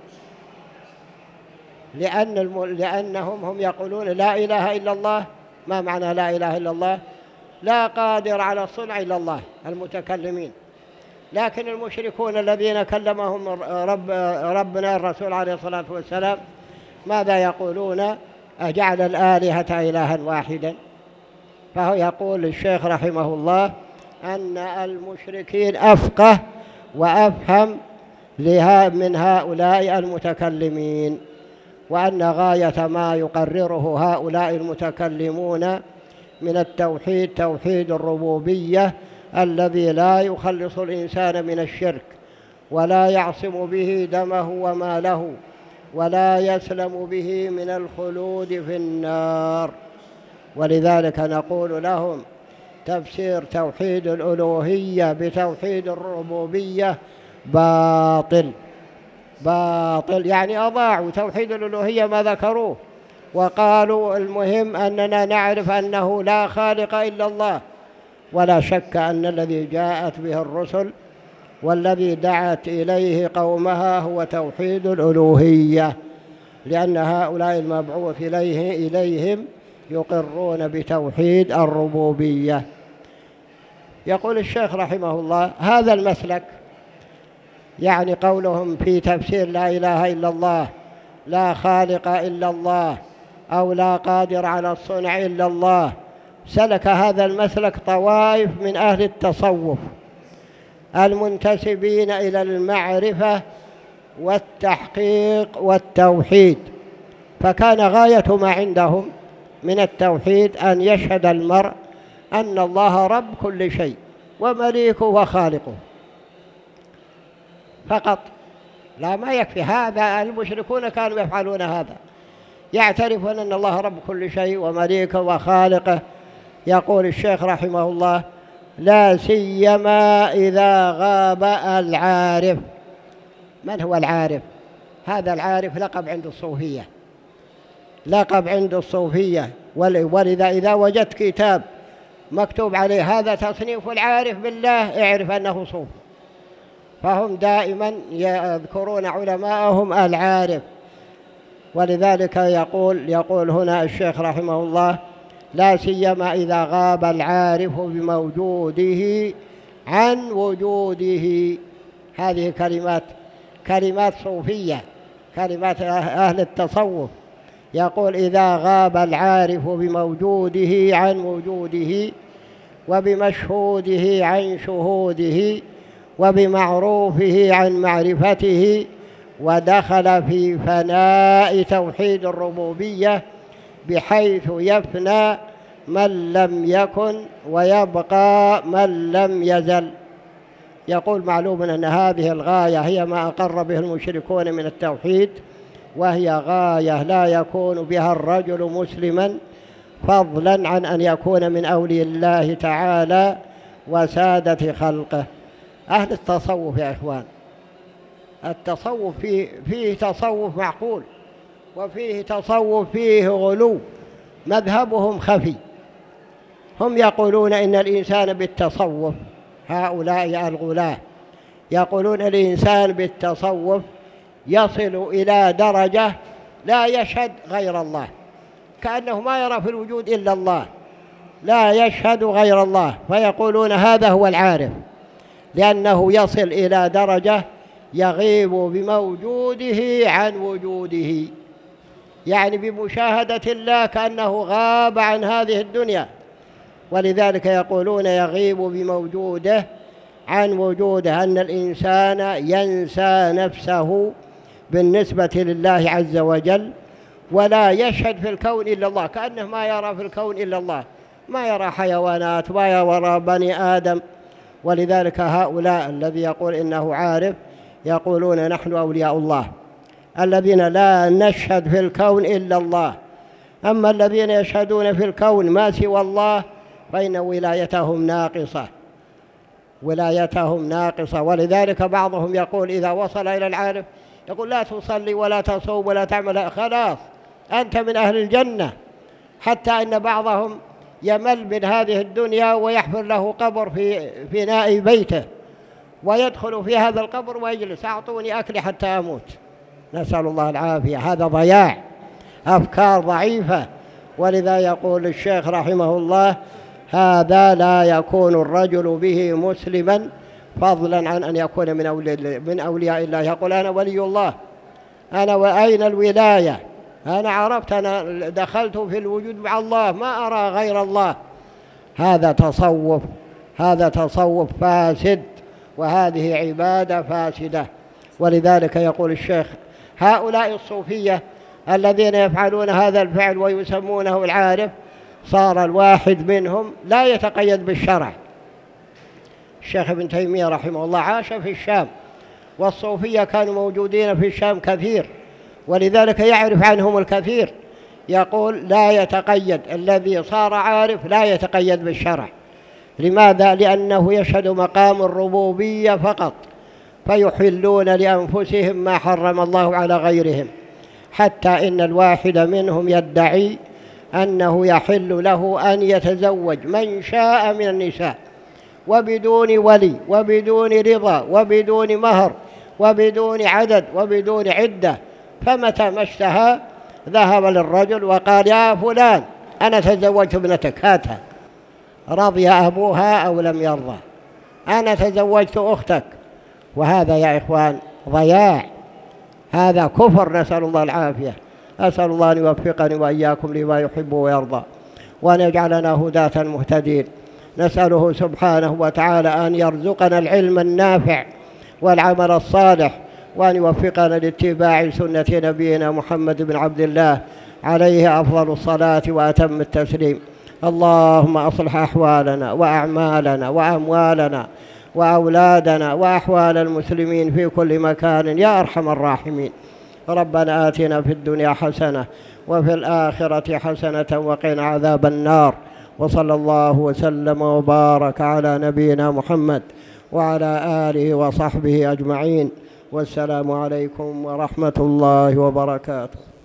[SPEAKER 1] لأنهم هم يقولون لا إله إلا الله. ما معنى لا إله إلا الله؟ لا قادر على الصنع إلا الله المتكلمين. لكن المشركون الذين كلمهم ربنا الرسول عليه الصلاة والسلام ماذا يقولون؟ أجعل الآلهة إلها واحدا. فهو يقول الشيخ رحمه الله أن المشركين أفقه وأفهم من هؤلاء المتكلمين، وأن غاية ما يقرره هؤلاء المتكلمون من التوحيد توحيد الربوبية الذي لا يخلص الإنسان من الشرك، ولا يعصم به دمه وماله، ولا يسلم به من الخلود في النار. ولذلك نقول لهم تفسير توحيد الألوهية بتوحيد الربوبية باطل، يعني أضاعوا توحيد الألوهية ما ذكروه، وقالوا المهم أننا نعرف أنه لا خالق إلا الله. ولا شك أن الذي جاءت به الرسل والذي دعت إليه قومها هو توحيد الألوهية، لأن هؤلاء المبعوث إليهم يقرون بتوحيد الربوبية. يقول الشيخ رحمه الله هذا المسلك، يعني قولهم في تفسير لا إله إلا الله لا خالق إلا الله أو لا قادر على الصنع إلا الله، سلك هذا المسلك طوائف من أهل التصوف المنتسبين إلى المعرفة والتحقيق والتوحيد. فكان غاية ما عندهم من التوحيد أن يشهد المرء أن الله رب كل شيء ومليكه وخالقه فقط. لا، ما يكفي هذا. المشركون كانوا يفعلون هذا، يعترفون أن الله رب كل شيء ومليكه وخالقه. يقول الشيخ رحمه الله لا سيما إذا غاب العارف. من هو العارف؟ هذا العارف لقب عند الصوفية، لقب عند الصوفية. ولذا إذا وجدت كتاب مكتوب عليه هذا تصنيف العارف بالله اعرف أنه صوف. فهم دائما يذكرون علماءهم العارف. ولذلك يقول هنا الشيخ رحمه الله لا سيما إذا غاب العارف بموجوده عن وجوده. هذه كلمات صوفية، كلمات أهل التصوف. يقول إذا غاب العارف بموجوده عن وجوده وبمشهوده عن شهوده وبمعروفه عن معرفته، ودخل في فناء توحيد الربوبية بحيث يفنى من لم يكن ويبقى من لم يزل. يقول معلوم أن هذه الغاية هي ما أقر به المشركون من التوحيد، وهي غاية لا يكون بها الرجل مسلما فضلا عن أن يكون من أولياء الله تعالى وسادة خلقه. أهل التصوف يا إخوان، التصوف فيه تصوف معقول وفيه تصوف فيه غلو، مذهبهم خفي. هم يقولون إن الإنسان بالتصوف، هؤلاء الغلاة يقولون الإنسان بالتصوف يصل إلى درجة لا يشهد غير الله، كأنه ما يرى في الوجود إلا الله، لا يشهد غير الله، فيقولون هذا هو العارف، لأنه يصل إلى درجة يغيب بموجوده عن وجوده، يعني بمشاهدة الله كأنه غاب عن هذه الدنيا. ولذلك يقولون يغيب بموجوده عن وجوده، أن الإنسان ينسى نفسه بالنسبة لله عز وجل، ولا يشهد في الكون إلا الله، كأنه ما يرى في الكون إلا الله، ما يرى حيوانات، ما يرى بني آدم. ولذلك هؤلاء الذي يقول إنه عارف يقولون نحن أولياء الله الذين لا نشهد في الكون إلا الله، أما الذين يشهدون في الكون ما سوى الله فإن ولايتهم ناقصة، ولايتهم ناقصة. ولذلك بعضهم يقول إذا وصل إلى العارف يقول لا تصلي ولا تصوم ولا تعمل، خلاص أنت من أهل الجنة. حتى إن بعضهم يمل من هذه الدنيا ويحفر له قبر في فناء بيته، ويدخل في هذا القبر ويجلس أعطوني أكل حتى أموت، نسأل الله العافية. هذا ضياع، أفكار ضعيفة. ولذا يقول الشيخ رحمه الله هذا لا يكون الرجل به مسلما فضلا عن أن يكون من أولياء الله. يقول أنا ولي الله، أنا وأين الولاية؟ أنا عرفت، أنا دخلت في الوجود مع الله، ما أرى غير الله. هذا تصوف، هذا تصوف فاسد، وهذه عبادة فاسدة. ولذلك يقول الشيخ هؤلاء الصوفية الذين يفعلون هذا الفعل ويسمونه العارف صار الواحد منهم لا يتقيد بالشرع. الشيخ ابن تيمية رحمه الله عاش في الشام، والصوفية كانوا موجودين في الشام كثير، ولذلك يعرف عنهم الكثير. يقول لا يتقيد، الذي صار عارف لا يتقيد بالشرع. لماذا؟ لأنه يشهد مقام الربوبية فقط، فيحلون لأنفسهم ما حرم الله على غيرهم، حتى إن الواحد منهم يدعي أنه يحل له أن يتزوج من شاء من النساء وبدون ولي وبدون رضا وبدون مهر وبدون عدد وبدون عدة، فمتى ما اشتهى ذهب للرجل وقال يا فلان أنا تزوجت ابنتك هاتها، رضي أبوها أو لم يرضى، أنا تزوجت أختك. وهذا يا إخوان ضياع، هذا كفر، نسأل الله العافية. أسأل الله أن يوفقني وإياكم لما يحب ويرضى، وأن يجعلنا هداة مهتدين. نسأله سبحانه وتعالى أن يرزقنا العلم النافع والعمل الصالح، وأن يوفقنا لاتباع سنة نبينا محمد بن عبد الله عليه أفضل الصلاة وأتم التسليم. اللهم أصلح أحوالنا وأعمالنا وأموالنا وأولادنا وأحوال المسلمين في كل مكان يا أرحم الراحمين. ربنا آتنا في الدنيا حسنة وفي الآخرة حسنة وقنا عذاب النار. وصلى الله وسلم وبارك على نبينا محمد وعلى آله وصحبه أجمعين، والسلام عليكم ورحمة الله وبركاته.